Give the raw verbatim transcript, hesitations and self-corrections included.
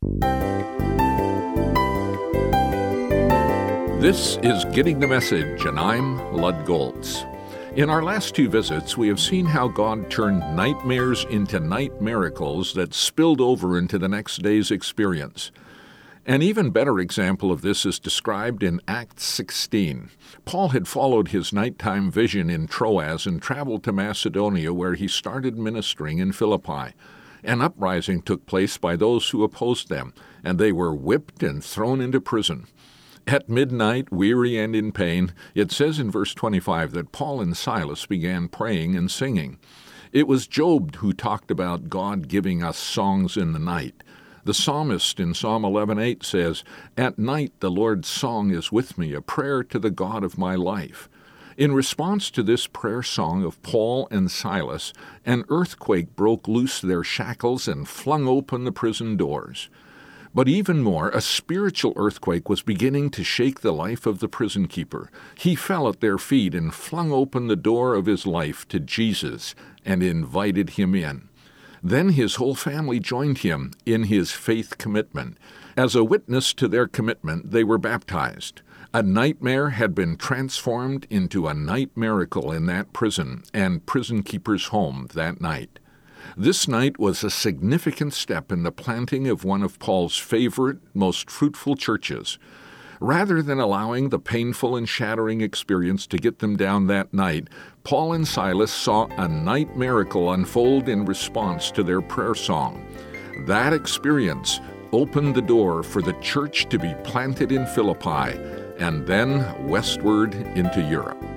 This is Getting the Message, and I'm Lud Goltz. In our last two visits, we have seen how God turned nightmares into night miracles that spilled over into the next day's experience. An even better example of this is described in Acts sixteen. Paul had followed his nighttime vision in Troas and traveled to Macedonia, where he started ministering in Philippi. An uprising took place by those who opposed them, and they were whipped and thrown into prison. At midnight, weary and in pain, it says in verse twenty-five that Paul and Silas began praying and singing. It was Job who talked about God giving us songs in the night. The psalmist in Psalm eleven eight says, "At night the Lord's song is with me, a prayer to the God of my life." In response to this prayer song of Paul and Silas, an earthquake broke loose their shackles and flung open the prison doors. But even more, a spiritual earthquake was beginning to shake the life of the prison keeper. He fell at their feet and flung open the door of his life to Jesus and invited him in. Then his whole family joined him in his faith commitment. As a witness to their commitment, they were baptized. A nightmare had been transformed into a night miracle in that prison and prison keeper's home that night. This night was a significant step in the planting of one of Paul's favorite, most fruitful churches. Rather than allowing the painful and shattering experience to get them down that night, Paul and Silas saw a night miracle unfold in response to their prayer song. That experience opened the door for the church to be planted in Philippi and then westward into Europe.